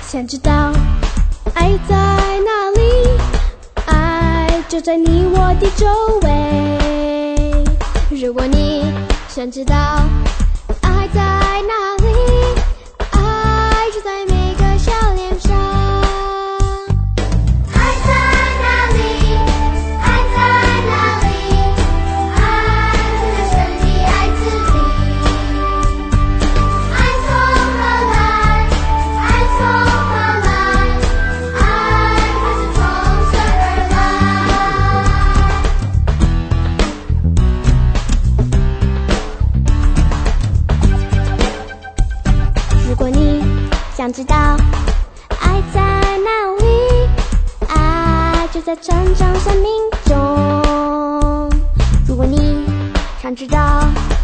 想知道爱在哪里？爱就在你我的周围。如果你想知道爱在哪里，爱就在每个笑脸上。爱在哪里？爱在哪里？爱就在神的爱子里。爱从何来？爱从何来？爱还是从神而来。如果你想知道爱在哪里，爱就在成长生命中。如果你想知道